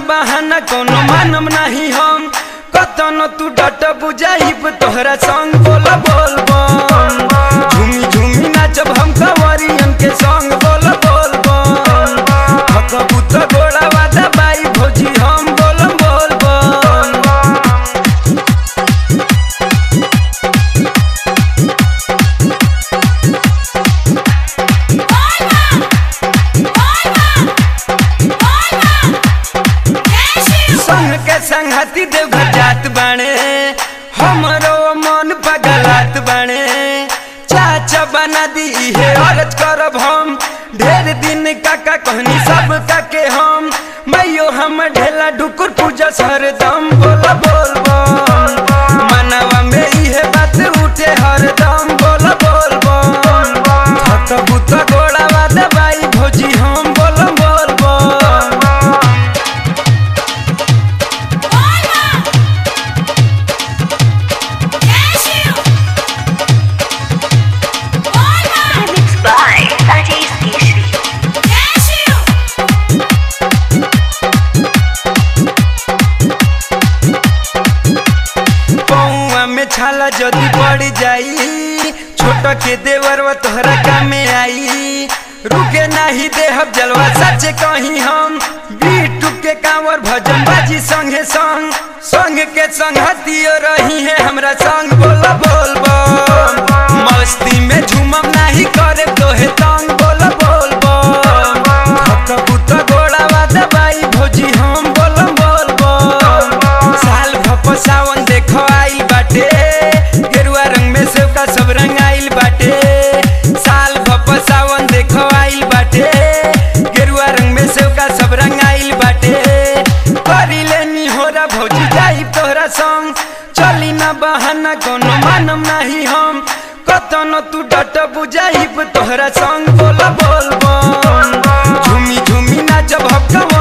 बहाना कोनो मानम नहीं हम कतनो तू डट बुझाइब तोहरा संग बोल बोल बम झूमी झूमी नाचब हम कंवरियन के संग बोल बोल बम थकबू तो गोड़ा वादा बाई भौजी हम बोल बोल बम। संग के संगती देवघर जात बाणे हमरो मन पगलात बाणे चाचा बना दी है औरत करब हम ढेर दिन काका कहनी सब काके हम मैयो हम ढेला ढुकुर पूजा सरदम बोल बोल बम मनवा में इहे बात उठे हरदम बोल बोल बम थकबू तो गोड़ा वादा बाई भौजी हम बोल बोल बम। में छाला जदी पड़ जाई छोट के देवरवा तोहरा कामे आई रुके नहीं देहब जलवा सच कहीं हम बीटू के कांवर भजन बाजी संगे संग संग के संगतियो रही है हमरा संग बोल बोल बम मस्ती में झूमम नहीं करे तोहे तंग बोल बोल बम थकबू तो गोड़ा वादा बाई भौजी हम बोल बोल बम साल भप सावन देखो आइल बाटे गेरुआ रंग में सेवका सब रंग आइल बाटे साल भप सावन देखो आइल बाटे गेरुआ रंग में सेवका सब रंग आइल बाटे करी लेनी होरा भौजी जाई तोहरा संग चली ना बहाना कोनो मानम नहीं हम कतनो तू डट बुझाइब तोहरा संग बोल बोल बम झूमी झूमी नाचब हम